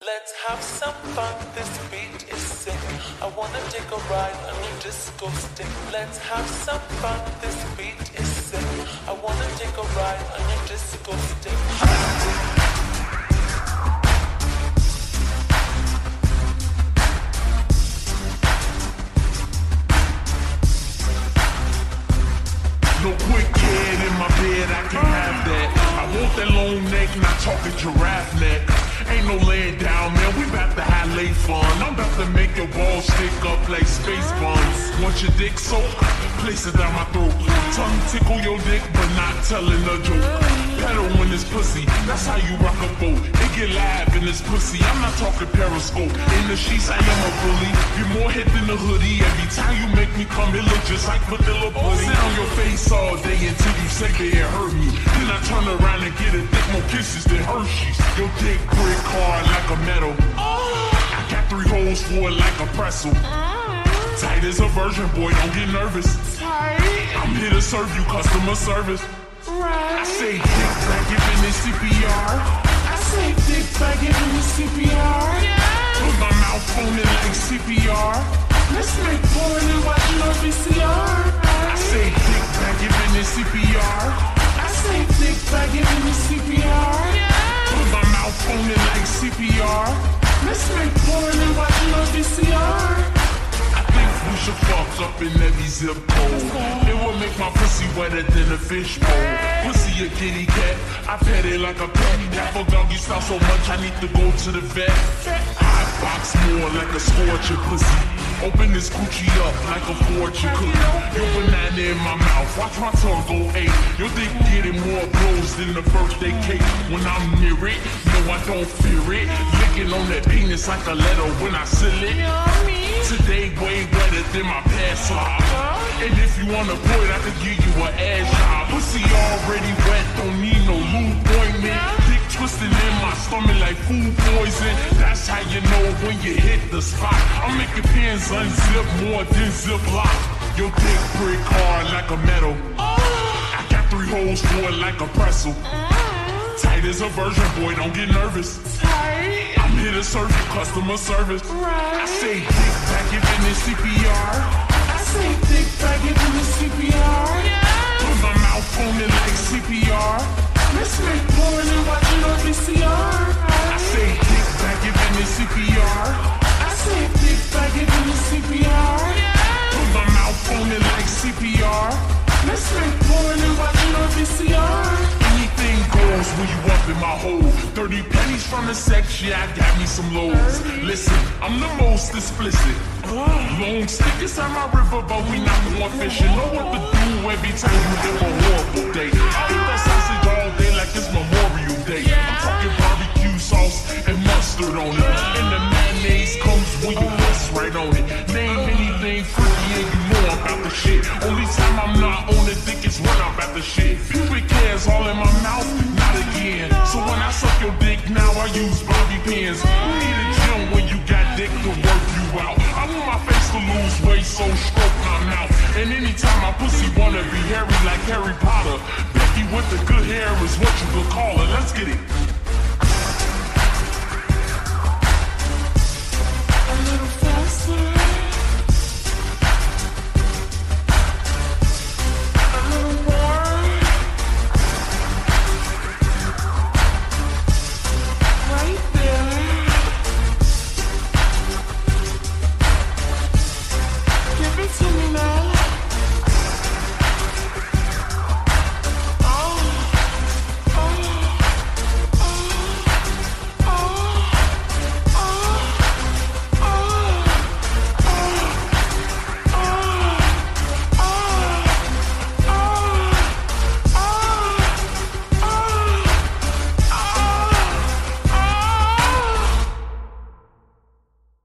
Let's have some fun, this beat is sick. I wanna take a ride on your disco stick. Let's have some fun, this beat is sick. I wanna take a ride on your disco stick. No quick head in my bed, I can have that. I want that long neck, not talking giraffe neck. Ain't no laying down, man, we bout to have late fun. I'm about to make your balls stick up like space buns. Want your dick soaked? Place it down my throat. Tongue tickle your dick, but not telling a joke. Pedal in this pussy, that's how you rock a boat. It get live in this pussy, I'm not talking periscope. In the sheets, I am a bully. You're more hit than a hoodie. Every time you make me come, it look just like vanilla pussy. Sit on your face all day until you say that it hurt me. Then I turn around and get a dick more kisses than Hershey's. Your dick brick hard like a metal. I got 3 holes for it like a pretzel. Tight as a virgin, boy, don't get nervous. I'm here to serve you customer service. I say dick back, giving it CPR. I say dick back, giving it CPR. Put my mouth on it like CPR. Let's make porn and watch no VCR. I say dick back, giving it CPR. I say dick back, giving it CPR. Put my mouth on it like CPR. Let's make porn and watch no VCR. I think we should fuck up in every zip code. It will make my pussy wetter than a fish bowl. Pussy a kitty cat, I pet it like a pet. That fuck doggy style so much I need to go to the vet. I box more like a scorcher pussy. Open this coochie up like a fortune cookie. Your banana in my mouth, watch my tongue go 8. Your dick getting more blows than the birthday cake. When I'm near it, no I don't fear it. Licking on that penis like a letter when I seal it. Today way better than my past life. And if you want a boy, I could give you an ass job. Pussy already wet, don't need no lube ointment. Dick twisting in my stomach like food poison. That's how you know when you hit the spot. I'm making pins unzip more than Ziploc. Your dick brick hard like a metal. I got 3 holes for it like a pretzel. Tight as a virgin, boy, don't get nervous. I'm here to serve you customer service. I say dick back, giving it CPR. I say dick back, giving it CPR. Put my mouth on it like CPR. Let's make porn and watch it on VCR. I say dick back, giving it CPR. I say dick back, giving it CPR. Put my mouth on it like CPR. Let's make porn and watch it on VCR. Anything goes when you up in my hole. 30 pennies from the sex, yeah, I got me some lows. Listen, I'm the most explicit. Long stick inside my river, but we not going fishing. Know what to do every time you live a horrible day. I eat that sausage all day like it's Memorial Day. I'm talking barbecue sauce and mustard on it. And the mayonnaise comes when you bust right on it. Name anything freaky and you know I'm about the shit. Only time I'm not on the dick is when I'm about the shit. Pubic hairs all in my mouth, not again. So when I suck your dick now I use bobby pins. You need a gym when you got dick to work you out. I want my face to lose weight, so stroke my mouth. And anytime my pussy wanna be hairy like Harry Potter, Becky with the good hair is what you could call her. Let's get it.